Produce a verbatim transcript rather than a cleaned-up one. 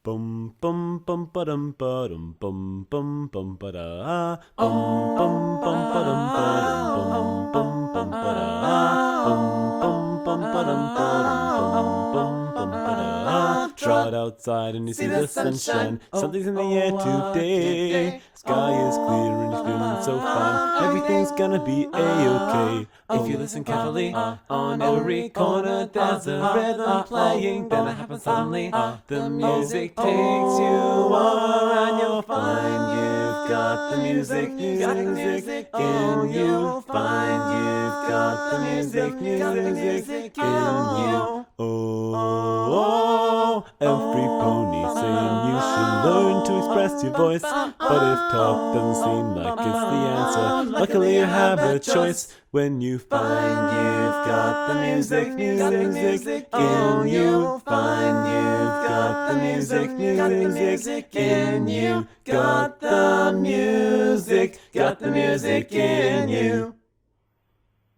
Bum bum bum ba-dum ba-dum bum bum bum ba-da bum bum bum ba-dum ba-dum bum bum bum ba-da bum bum bum ba-dum ba-dum bum bum bum ba-da. Trot outside and you see the sunshine. Something's in the air today. Sky is clear and it's feeling so fine. Everything's gonna be a-okay. If you listen carefully, on every corner there's a rhythm playing. Then it happens suddenly, the music takes you on, and you'll find you've got the music, music in you. Find you've got the music, music in you. Oh, every pony saying you should learn to express your voice. But if talk doesn't seem like it's the answer, luckily you have a choice. When you find you've got the music, music in you. Find you've got the music, music in you. Got the music, got the music in you.